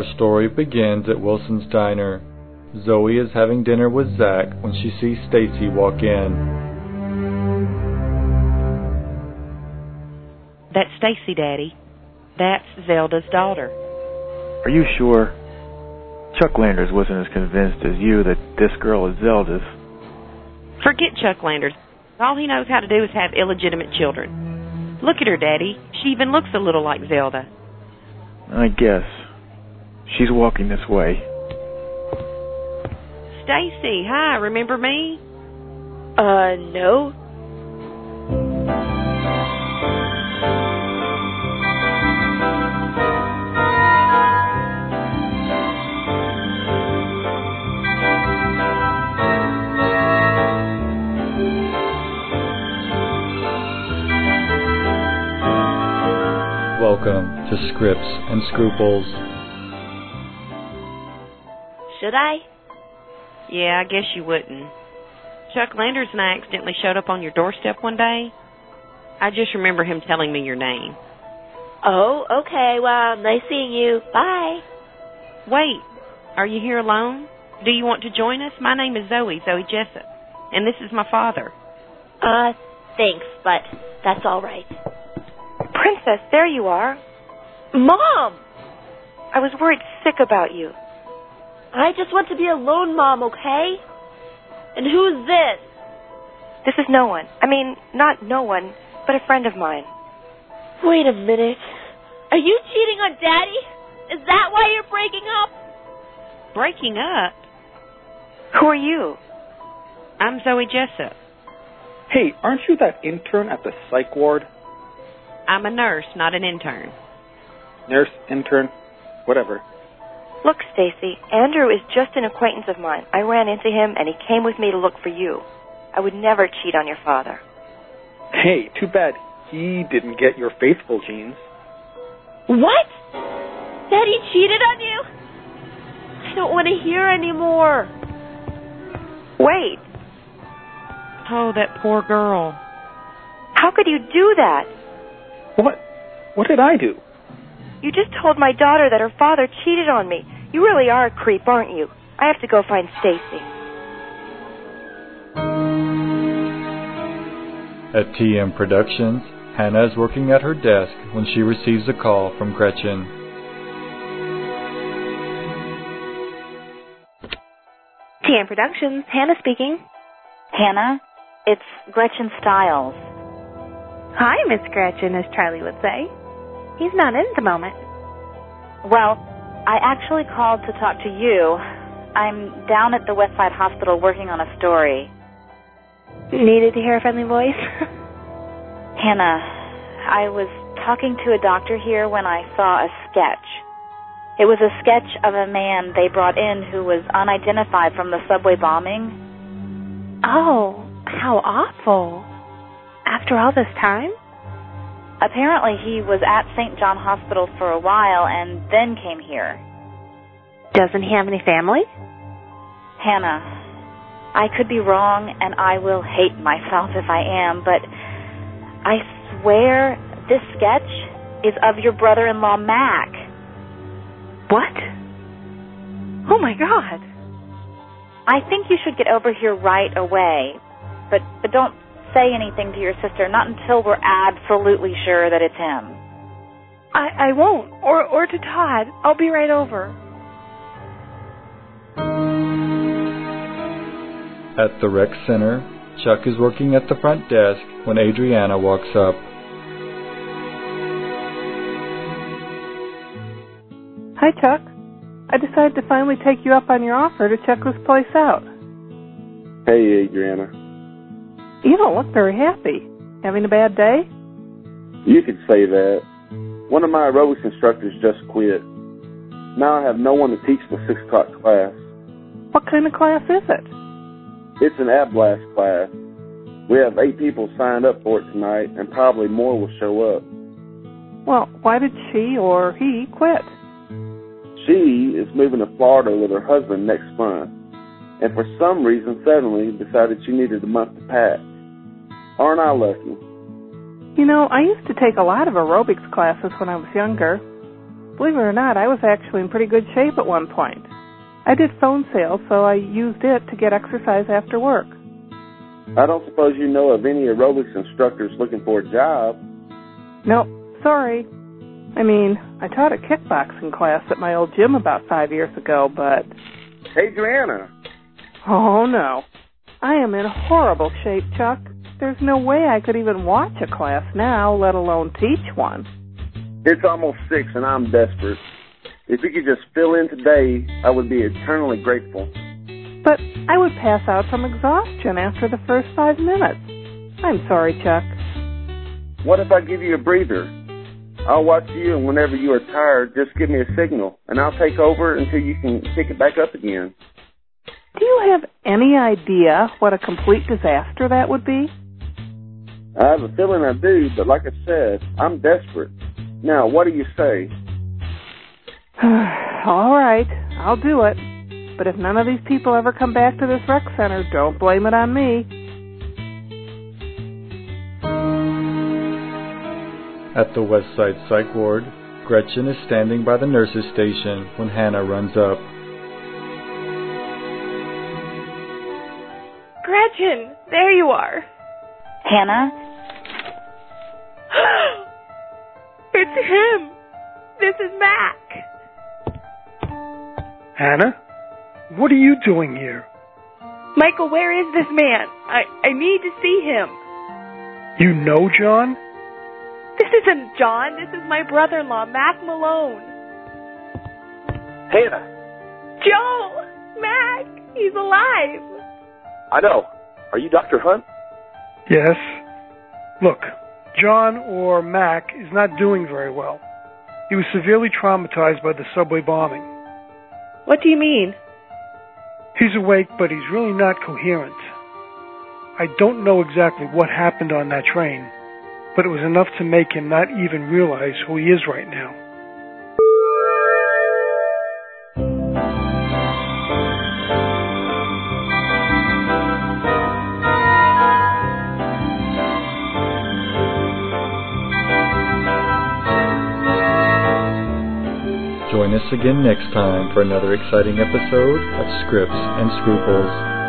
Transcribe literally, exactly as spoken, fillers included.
Our story begins at Wilson's Diner. Zoe is having dinner with Zach when she sees Stacy walk in. That's Stacy, Daddy. That's Zelda's daughter. Are you sure? Chuck Landers wasn't as convinced as you that this girl is Zelda's. Forget Chuck Landers. All he knows how to do is have illegitimate children. Look at her, Daddy. She even looks a little like Zelda. I guess. She's walking this way. Stacy, hi, remember me? Uh, no. Welcome to Scripts and Scruples. Should I? Yeah, I guess you wouldn't. Chuck Landers and I accidentally showed up on your doorstep one day. I just remember him telling me your name. Oh, okay. Well, nice seeing you. Bye. Wait, are you here alone? Do you want to join us? My name is Zoe, Zoe Jessup, and this is my father. Uh, thanks, but that's all right. Princess, there you are. Mom! I was worried sick about you. I just want to be alone, Mom, okay? And who's this? This is no one. I mean, not no one, but a friend of mine. Wait a minute. Are you cheating on Daddy? Is that why you're breaking up? Breaking up? Who are you? I'm Zoe Jessup. Hey, aren't you that intern at the psych ward? I'm a nurse, not an intern. Nurse, intern, whatever. Look, Stacy, Andrew is just an acquaintance of mine. I ran into him, and he came with me to look for you. I would never cheat on your father. Hey, too bad he didn't get your faithful genes. What? Daddy cheated on you? I don't want to hear anymore. Wait. Oh, that poor girl. How could you do that? What? What did I do? You just told my daughter that her father cheated on me. You really are a creep, aren't you? I have to go find Stacy. At T M Productions, Hannah is working at her desk when she receives a call from Gretchen. T M Productions, Hannah speaking. Hannah, it's Gretchen Stiles. Hi, Miss Gretchen, as Charlie would say. He's not in at the moment. Well, I actually called to talk to you. I'm down at the Westside Hospital working on a story. Needed to hear a friendly voice? Hannah, I was talking to a doctor here when I saw a sketch. It was a sketch of a man they brought in who was unidentified from the subway bombing. Oh, how awful. After all this time? Apparently he was at Saint John Hospital for a while and then came here. Doesn't he have any family? Hannah, I could be wrong and I will hate myself if I am, but I swear this sketch is of your brother-in-law, Mac. What? Oh, my God. I think you should get over here right away, but, but don't say anything to your sister, not until we're absolutely sure that it's him. I, I won't, or, or to Todd. I'll be right over. At the rec center, Chuck is working at the front desk when Adriana walks up. Hi, Chuck. I decided to finally take you up on your offer to check this place out. Hey, Adriana. You don't look very happy. Having a bad day? You could say that. One of my aerobics instructors just quit. Now I have no one to teach the six o'clock class. What kind of class is it? It's an ab blast class. We have eight people signed up for it tonight, and probably more will show up. Well, why did she or he quit? She is moving to Florida with her husband next month, and for some reason suddenly decided she needed a month to pack. Aren't I lucky? You know, I used to take a lot of aerobics classes when I was younger. Believe it or not, I was actually in pretty good shape at one point. I did phone sales, so I used it to get exercise after work. I don't suppose you know of any aerobics instructors looking for a job? Nope, sorry. I mean, I taught a kickboxing class at my old gym about five years ago, but... Hey, Joanna. Oh, no. I am in horrible shape, Chuck. There's no way I could even watch a class now, let alone teach one. It's almost six and I'm desperate. If you could just fill in today, I would be eternally grateful. But I would pass out from exhaustion after the first five minutes. I'm sorry, Chuck. What if I give you a breather? I'll watch you, and whenever you are tired, just give me a signal, and I'll take over until you can pick it back up again. Do you have any idea what a complete disaster that would be? I have a feeling I do, but like I said, I'm desperate. Now, what do you say? All right, I'll do it. But if none of these people ever come back to this rec center, don't blame it on me. At the Westside Psych Ward, Gretchen is standing by the nurse's station when Hannah runs up. Gretchen, there you are. Hannah? It's him. This is Mac. Hannah? What are you doing here? Michael, where is this man? I, I need to see him. You know John? This isn't John. This is my brother-in-law, Mac Malone. Hannah! Joe! Mac! He's alive! I know. Are you Doctor Hunt? Yes. Look, John, or Mac, is not doing very well. He was severely traumatized by the subway bombing. What do you mean? He's awake, but he's really not coherent. I don't know exactly what happened on that train, but it was enough to make him not even realize who he is right now. Join us again next time for another exciting episode of Scripts and Scruples.